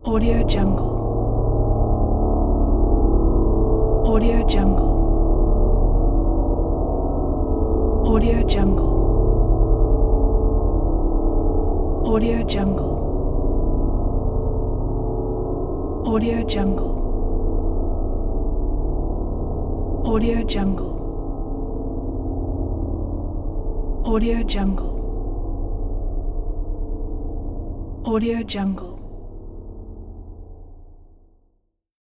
Audio Jungle. Audio Jungle. Audio Jungle. Audio Jungle. Audio Jungle. Audio Jungle. Audio Jungle. Audio Jungle.